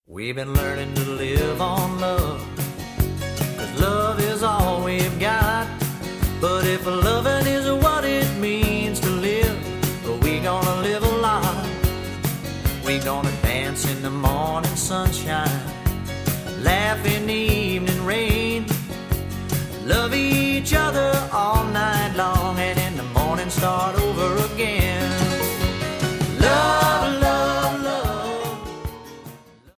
We've been learning to live on love, 'cause love is all we've got. But if loving is what it means to live, we gonna live a lot. We gonna dance in the morning sunshine, laugh in the